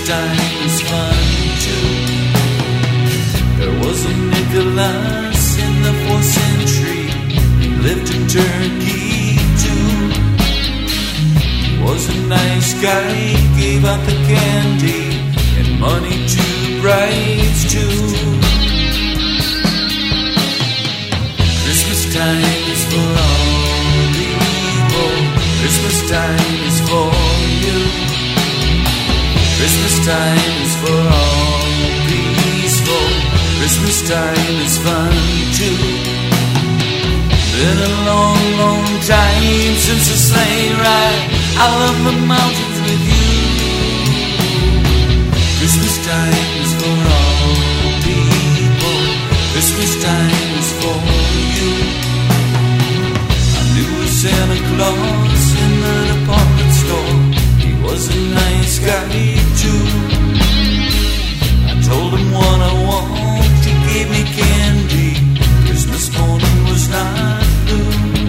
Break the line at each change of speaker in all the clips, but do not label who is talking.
time is fun too. There was a Nicholas in the 4th century. He lived in Turkey too. He was a nice guy, gave out the candy and money to the brides too. Christmas time is for all people. Christmas time is for you. Christmas time is for all peaceful. Christmas time is fun too. Been a long, long time since the sleigh ride. I love the mountains with you. Christmas time is for all people. Christmas time is for you. I knew a Santa Claus in the department store. He was a nice guy too. I told him what I want. He gave me candy. Christmas morning was not blue.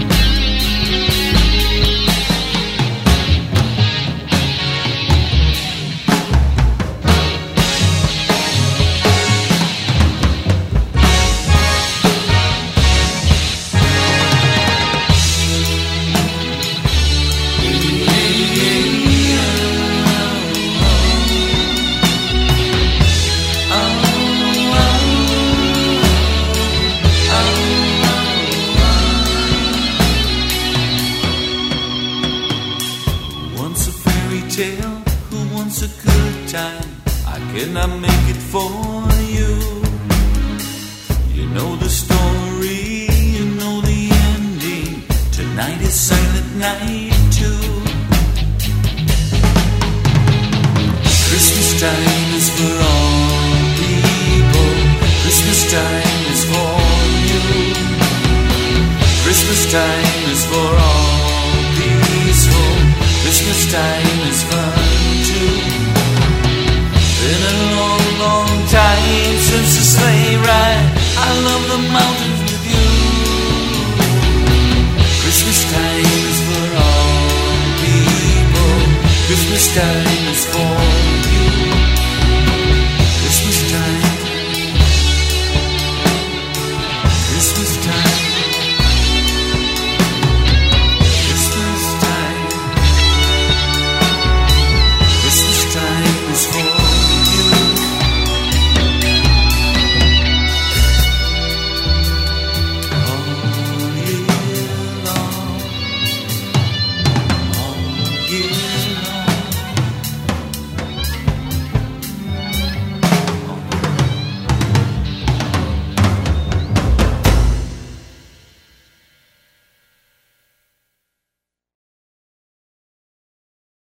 Who wants a good time? I cannot make it for you. You know the story, you know the ending. Tonight is silent night too. Christmas time is for all people. Christmas time is for you. Christmas time is for all peaceful. Christmas time is fun too. Been a long, long time since the sleigh ride. I love the mountains with you. Christmas time is for all people. Christmas time is for